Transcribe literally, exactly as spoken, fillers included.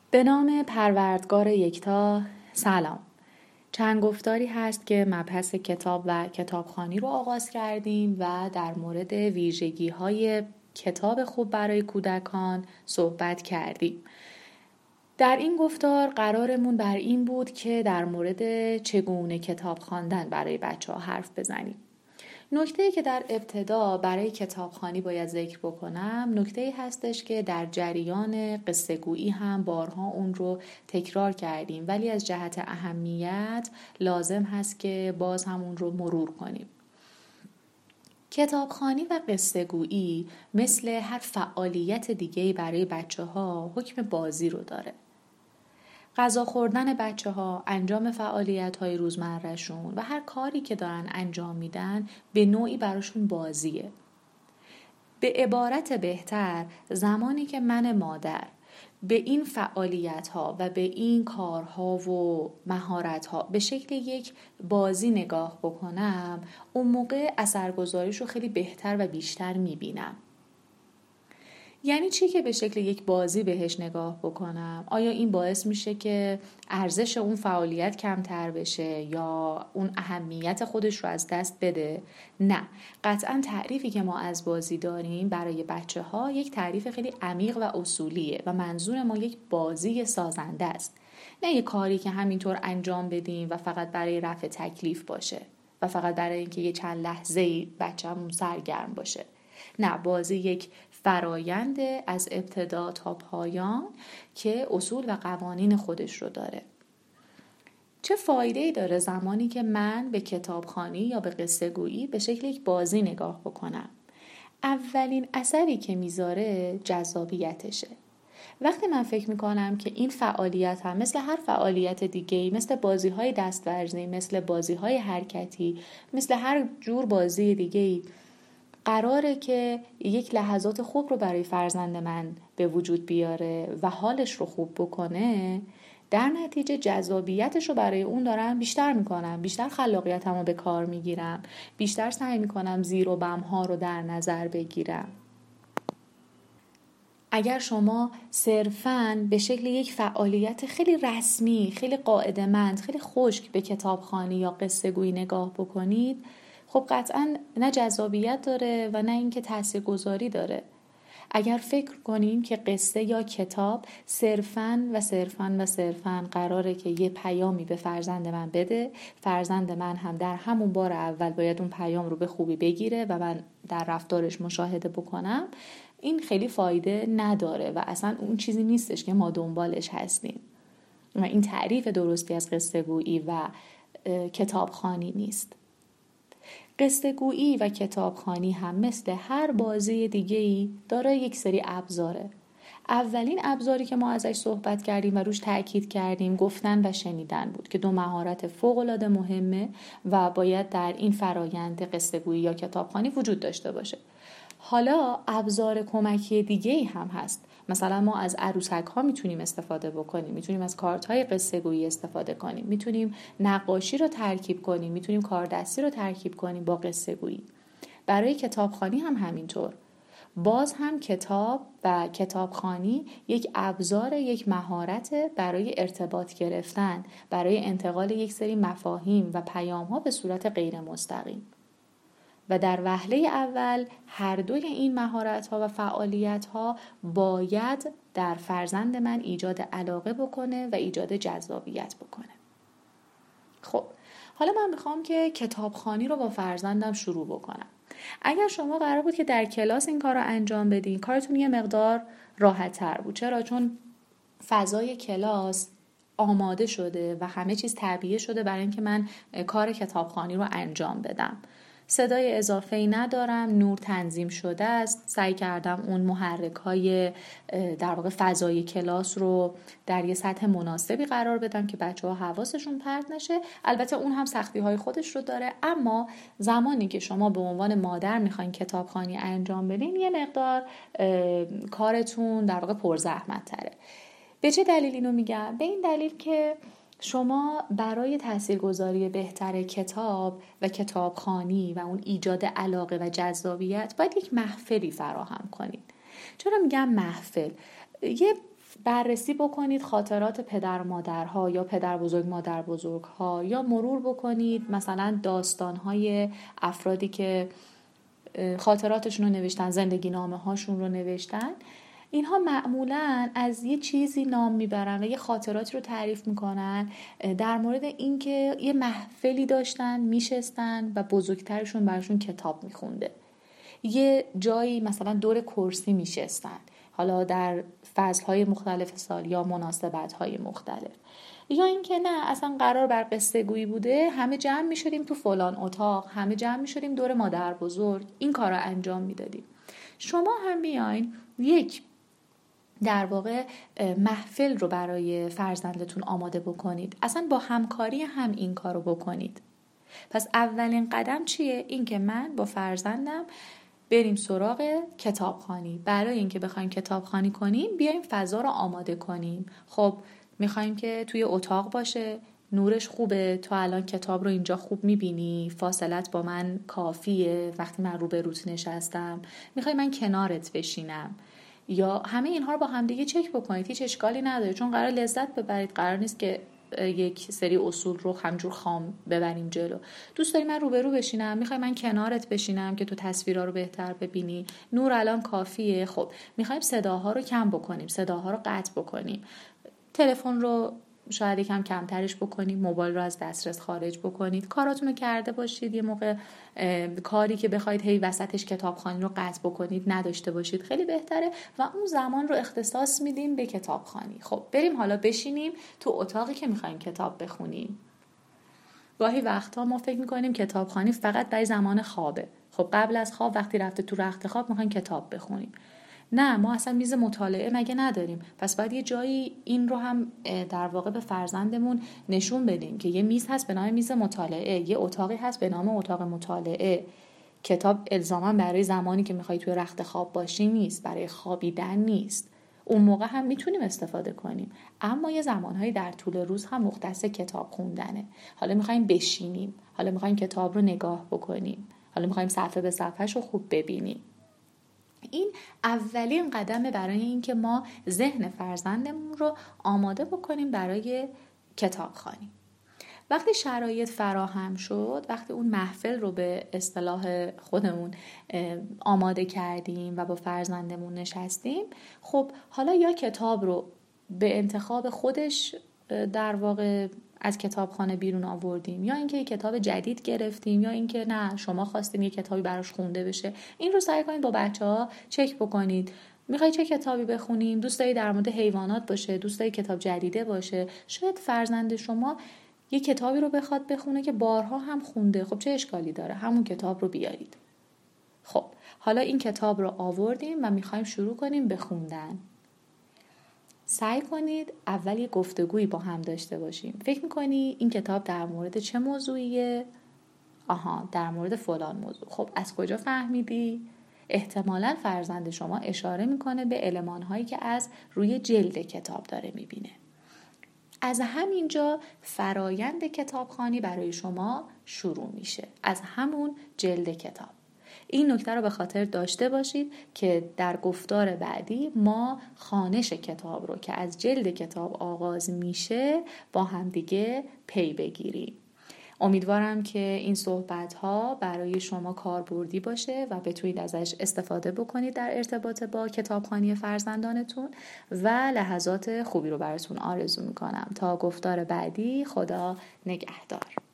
به نام پروردگار یکتا. سلام. چند گفتاری هست که مبحث کتاب و کتابخوانی رو آغاز کردیم و در مورد ویژگی های کتاب خوب برای کودکان صحبت کردیم. در این گفتار قرارمون بر این بود که در مورد چگونه کتاب خواندن برای بچه ها حرف بزنیم. نکته‌ای که در ابتدا برای کتابخوانی باید ذکر بکنم نکته‌ای هستش که در جریان قصه گویی هم بارها اون رو تکرار کردیم، ولی از جهت اهمیت لازم هست که باز هم اون رو مرور کنیم. کتابخوانی و قصه گویی مثل هر فعالیت دیگه‌ای برای بچه ها حکم بازی رو داره. غذا خوردن بچه ها، انجام فعالیت های روزمرهشون و هر کاری که دارن انجام میدن به نوعی براشون بازیه. به عبارت بهتر، زمانی که من مادر به این فعالیت ها و به این کارها و مهارت ها به شکل یک بازی نگاه بکنم، اون موقع اثرگذاریش رو خیلی بهتر و بیشتر میبینم. یعنی چی که به شکل یک بازی بهش نگاه بکنم؟ آیا این باعث میشه که ارزش اون فعالیت کمتر بشه یا اون اهمیت خودش رو از دست بده؟ نه، قطعا تعریفی که ما از بازی داریم برای بچه ها یک تعریف خیلی عمیق و اصولیه و منظور ما یک بازی سازنده است، نه یک کاری که همینطور انجام بدیم و فقط برای رفع تکلیف باشه و فقط برای اینکه یه چند لحظه بچه‌مون سرگرم باشه. نه، بازی یک فرایند از ابتدا تا پایان که اصول و قوانین خودش رو داره. چه فایده‌ای داره زمانی که من به کتابخوانی یا به قصه گویی به شکل یک بازی نگاه بکنم؟ اولین اثری که میذاره جذابیتشه. وقتی من فکر میکنم که این فعالیت هم مثل هر فعالیت دیگه‌ای، مثل بازی‌های دست‌ورزی، مثل بازی‌های حرکتی، مثل هر جور بازی دیگه‌ای قراره که یک لحظات خوب رو برای فرزند من به وجود بیاره و حالش رو خوب بکنه، در نتیجه جذابیتش رو برای اون دارم بیشتر میکنم، بیشتر خلاقیتم رو به کار میگیرم، بیشتر سعی میکنم زیر و بمها رو در نظر بگیرم. اگر شما صرفاً به شکل یک فعالیت خیلی رسمی، خیلی قاعده‌مند، خیلی خشک به کتابخوانی یا قصه گویی نگاه بکنید، خب قطعاً نه جذابیت داره و نه اینکه تاثیرگذاری داره. اگر فکر کنیم که قصه یا کتاب صرفاً و صرفاً و صرفاً قراره که یه پیامی به فرزند من بده، فرزند من هم در همون بار اول باید اون پیام رو به خوبی بگیره و من در رفتارش مشاهده بکنم، این خیلی فایده نداره و اصلا اون چیزی نیستش که ما دنبالش هستیم و این تعریف درستی از قصه گویی و کتابخوانی نیست. قصه گویی و کتابخوانی هم مثل هر بازی دیگه‌ای دارای یک سری ابزاره. اولین ابزاری که ما ازش صحبت کردیم و روش تأکید کردیم گفتن و شنیدن بود که دو مهارت فوق‌العاده مهمه و باید در این فرایند قصه گویی یا کتابخوانی وجود داشته باشه. حالا ابزار کمکی دیگه‌ای هم هست. مثلا ما از عروسک ها میتونیم استفاده بکنیم، میتونیم از کارت های قصه گویی استفاده کنیم، میتونیم نقاشی رو ترکیب کنیم، میتونیم کاردستی رو ترکیب کنیم با قصه گویی. برای کتابخوانی هم همینطور. باز هم کتاب و کتابخوانی یک ابزار، یک مهارت برای ارتباط گرفتن، برای انتقال یک سری مفاهیم و پیام ها به صورت غیر مستقیم. و در وهله اول هر دوی این مهارت‌ها و فعالیت‌ها باید در فرزند من ایجاد علاقه بکنه و ایجاد جذابیت بکنه. خب حالا من میخوام که کتابخوانی رو با فرزندم شروع بکنم. اگر شما قرار بود که در کلاس این کار رو انجام بدین، کارتون یه مقدار راحت‌تر بود. چرا؟ چون فضای کلاس آماده شده و همه چیز تعبیه شده برای اینکه من کار کتابخوانی رو انجام بدم. صدای اضافه‌ای ندارم، نور تنظیم شده است، سعی کردم اون محرک های در واقع فضای کلاس رو در یه سطح مناسبی قرار بدم که بچه ها حواسشون پرت نشه. البته اون هم سختی های خودش رو داره، اما زمانی که شما به عنوان مادر میخواین کتابخوانی انجام بدین یه مقدار کارتون در واقع پرزحمت تره. به چه دلیل اینو میگم؟ به این دلیل که شما برای تاثیرگذاری بهتر کتاب و کتابخوانی و اون ایجاد علاقه و جذابیت باید یک محفلی فراهم کنید. چرا میگم محفل؟ یه بررسی بکنید خاطرات پدر مادرها یا پدر بزرگ مادر بزرگها، یا مرور بکنید مثلا داستانهای افرادی که خاطراتشون رو نوشتن، زندگی نامه هاشون رو نوشتن. اینها معمولاً از یه چیزی نام میبرن و یه خاطراتی رو تعریف میکنن در مورد اینکه یه محفلی داشتن میشستن و بزرگترشون براشون کتاب میخونده، یه جایی مثلا دور کرسی میشستن، حالا در فصلهای مختلف سال یا مناسبتهای مختلف، یا اینکه نه اصلا قرار بر قصه گویی بوده، همه جمع میشدیم تو فلان اتاق، همه جمع میشدیم دور مادر بزرگ، این کارا انجام میدادیم. شما هم بیاین یک در واقع محفل رو برای فرزندتون آماده بکنید، اصلا با همکاری هم این کار رو بکنید. پس اولین قدم چیه؟ این که من با فرزندم بریم سراغ کتابخوانی. برای اینکه بخوایم کتابخوانی کنیم بیایم فضا رو آماده کنیم. خب میخوایم که توی اتاق باشه، نورش خوبه، تو الان کتاب رو اینجا خوب میبینی، فاصلت با من کافیه وقتی من روبروت نشستم، میخوای من کنارت بشینم، یا همه اینها رو با هم دیگه چک بکنید. هیچ اشکالی نداره، چون قرار لذت ببرید، قرار نیست که یک سری اصول رو همجور خام ببریم جلو. دوست داری من روبرو بشینم، میخوای من کنارت بشینم که تو تصویرها رو بهتر ببینی، نور الان کافیه. خب میخوایم صداها رو کم بکنیم، صداها رو قطع بکنیم، تلفن رو شاید یکم کمترش بکنید، موبایل رو از دسترس خارج بکنید، کاراتون رو کرده باشید، یه موقع کاری که بخواید هی وسطش کتابخوانی رو قطع بکنید نداشته باشید، خیلی بهتره و اون زمان رو اختصاص میدیم به کتابخوانی. خب بریم حالا بشینیم تو اتاقی که میخوایم کتاب بخونیم. گاهی وقتا ما فکر میکنیم کتابخوانی فقط برای زمان خوابه. خب قبل از خواب وقتی رفته تو رخت خواب میخوایم کتاب بخونیم. نه، ما اصلا میز مطالعه مگه نداریم؟ پس باید یه جایی این رو هم در واقع به فرزندمون نشون بدیم که یه میز هست به نام میز مطالعه، یه اتاقی هست به نام اتاق مطالعه. کتاب الزاما برای زمانی که میخوای توی رخت خواب باشی نیست، برای خوابیدن نیست. اون موقع هم میتونیم استفاده کنیم، اما یه زمانهایی در طول روز هم مختص کتاب خوندنه. حالا میخوایم بشینیم، حالا میخوایم کتاب رو نگاه بکنیم، حالا میخوایم صفحه به صفحهش رو خوب ببینیم. این اولین قدمه برای اینکه ما ذهن فرزندمون رو آماده بکنیم برای کتابخوانی. وقتی شرایط فراهم شد، وقتی اون محفل رو به اصطلاح خودمون آماده کردیم و با فرزندمون نشستیم، خب حالا یا کتاب رو به انتخاب خودش در واقع از کتابخانه بیرون آوردیم، یا اینکه یک کتاب جدید گرفتیم، یا اینکه نه شما خواستین یک کتابی براش خونده بشه. این رو سعی کنید با بچه‌ها چک بکنید. میخوای چه کتابی بخونیم؟ دوست داری در مورد حیوانات باشه؟ دوست داری کتاب جدیده باشه؟ شاید فرزند شما یک کتابی رو بخواد بخونه که بارها هم خونده. خب چه اشکالی داره؟ همون کتاب رو بیارید. خب حالا این کتاب رو آوردیم و میخوایم شروع کنیم به خوندن. سعی کنید اول یه گفتگویی با هم داشته باشیم. فکر میکنی این کتاب در مورد چه موضوعیه؟ آها، در مورد فلان موضوع. خب از کجا فهمیدی؟ احتمالاً فرزند شما اشاره میکنه به المان‌هایی که از روی جلد کتاب داره میبینه. از همینجا فرایند کتابخوانی برای شما شروع میشه، از همون جلد کتاب. این نکته رو به خاطر داشته باشید که در گفتار بعدی ما خوانش کتاب رو که از جلد کتاب آغاز میشه با هم دیگه پی بگیریم. امیدوارم که این صحبت‌ها برای شما کاربردی باشه و بتونید ازش استفاده بکنید در ارتباط با کتابخوانی فرزندانتون و لحظات خوبی رو براتون آرزو میکنم. تا گفتار بعدی، خدا نگهدار.